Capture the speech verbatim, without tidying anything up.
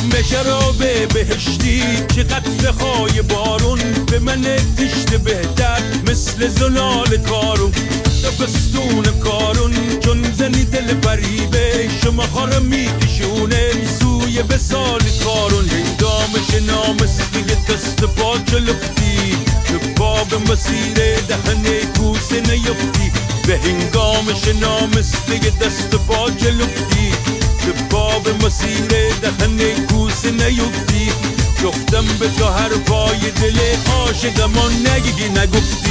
به شراب بهشتی که قطره‌های بارون به من تشت بهتر مثل زلال کارون دبستون کارون چون زنی دل بریبه شما خارم میکشونه سوی به سال کارون هنگامش نامستی دست پا چلفتی که باب مسیر دهنه کوسه نیفتی به هنگامش نامستی دست پا چلفتی که باب مسیر دهنه کوسه نیفتی گفتم به تو حرفای دل عاشقمان نگی نگفتی